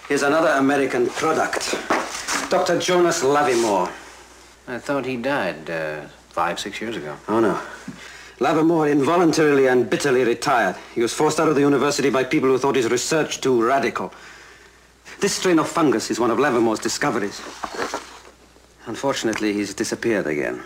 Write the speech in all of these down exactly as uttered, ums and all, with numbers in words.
Here's another American product. Doctor Jonas Lavimore. I thought he died uh, five, six years ago. Oh, no. Lavimore involuntarily and bitterly retired. He was forced out of the university by people who thought his research too radical. This strain of fungus is one of Lavimore's discoveries. Unfortunately, he's disappeared again.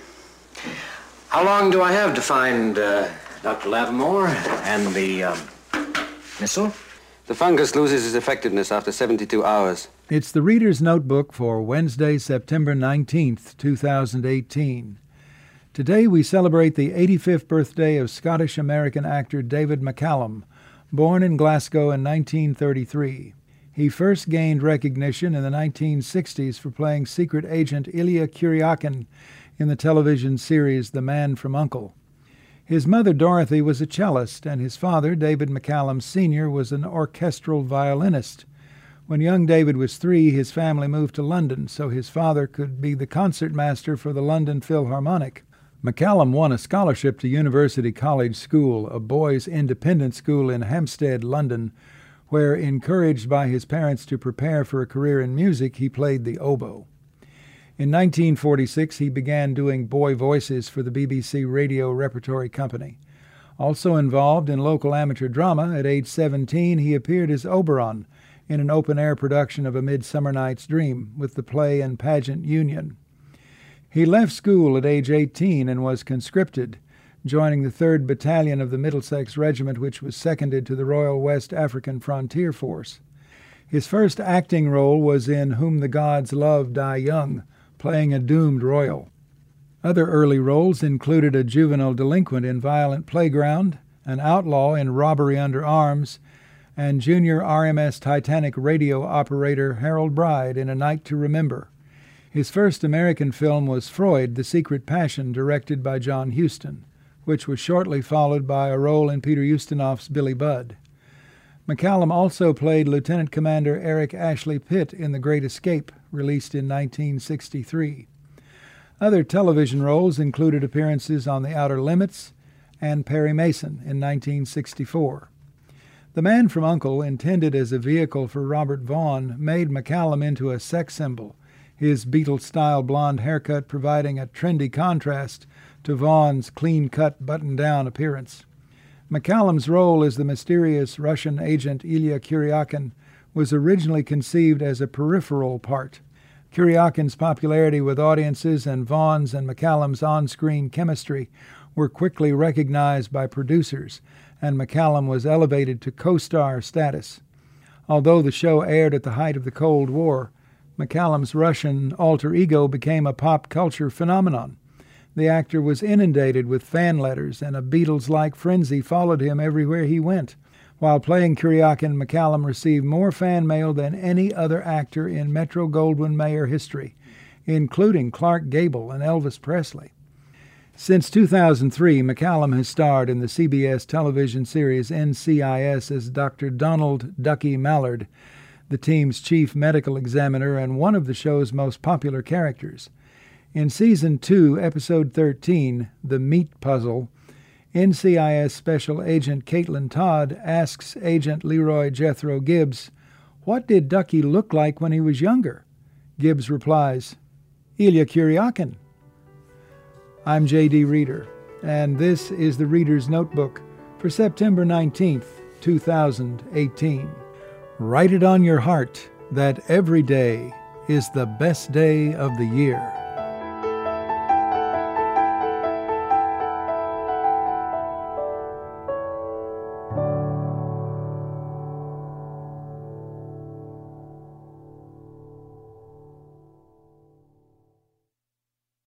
How long do I have to find uh, Doctor Lavimore and the um, missile? The fungus loses its effectiveness after seventy-two hours. It's the Reader's Notebook for Wednesday, September nineteenth, two thousand eighteen. Today we celebrate the eighty-fifth birthday of Scottish-American actor David McCallum, born in Glasgow in nineteen thirty-three. He first gained recognition in the nineteen sixties for playing secret agent Ilya Kuryakin in the television series The Man from U N C L E. His mother, Dorothy, was a cellist, and his father, David McCallum Senior, was an orchestral violinist. When young David was three, his family moved to London so his father could be the concertmaster for the London Philharmonic. McCallum won a scholarship to University College School, a boys' independent school in Hampstead, London, where, encouraged by his parents to prepare for a career in music, he played the oboe. In nineteen forty-six, he began doing boy voices for the B B C Radio Repertory Company. Also involved in local amateur drama, at age seventeen, he appeared as Oberon in an open-air production of A Midsummer Night's Dream with the Play and Pageant Union. He left school at age eighteen and was conscripted, joining the third Battalion of the Middlesex Regiment, which was seconded to the Royal West African Frontier Force. His first acting role was in Whom the Gods Love Die Young, playing a doomed royal. Other early roles included a juvenile delinquent in Violent Playground, an outlaw in Robbery Under Arms, and junior R M S Titanic radio operator Harold Bride in A Night to Remember. His first American film was Freud, The Secret Passion, directed by John Huston, which was shortly followed by a role in Peter Ustinov's Billy Budd. McCallum also played Lieutenant Commander Eric Ashley Pitt in The Great Escape, released in nineteen sixty-three. Other television roles included appearances on The Outer Limits and Perry Mason in nineteen sixty-four. The Man from U N C L E, intended as a vehicle for Robert Vaughn, made McCallum into a sex symbol, his Beatles-style blonde haircut providing a trendy contrast to Vaughn's clean-cut, button-down appearance. McCallum's role as the mysterious Russian agent Ilya Kuryakin was originally conceived as a peripheral part. Kuryakin's popularity with audiences and Vaughn's and McCallum's on-screen chemistry were quickly recognized by producers, and McCallum was elevated to co-star status. Although the show aired at the height of the Cold War, McCallum's Russian alter ego became a pop culture phenomenon. The actor was inundated with fan letters, and a Beatles-like frenzy followed him everywhere he went. While playing Kuryakin, McCallum received more fan mail than any other actor in Metro-Goldwyn-Mayer history, including Clark Gable and Elvis Presley. Since two thousand three, McCallum has starred in the C B S television series N C I S as Doctor Donald Ducky Mallard, the team's chief medical examiner and one of the show's most popular characters. In Season two, Episode thirteen, The Meat Puzzle, N C I S Special Agent Caitlin Todd asks Agent Leroy Jethro Gibbs, "What did Ducky look like when he was younger?" Gibbs replies, "Ilya Kuryakin." I'm J D Reader, and this is the Reader's Notebook for September nineteenth, two thousand eighteen. Write it on your heart that every day is the best day of the year.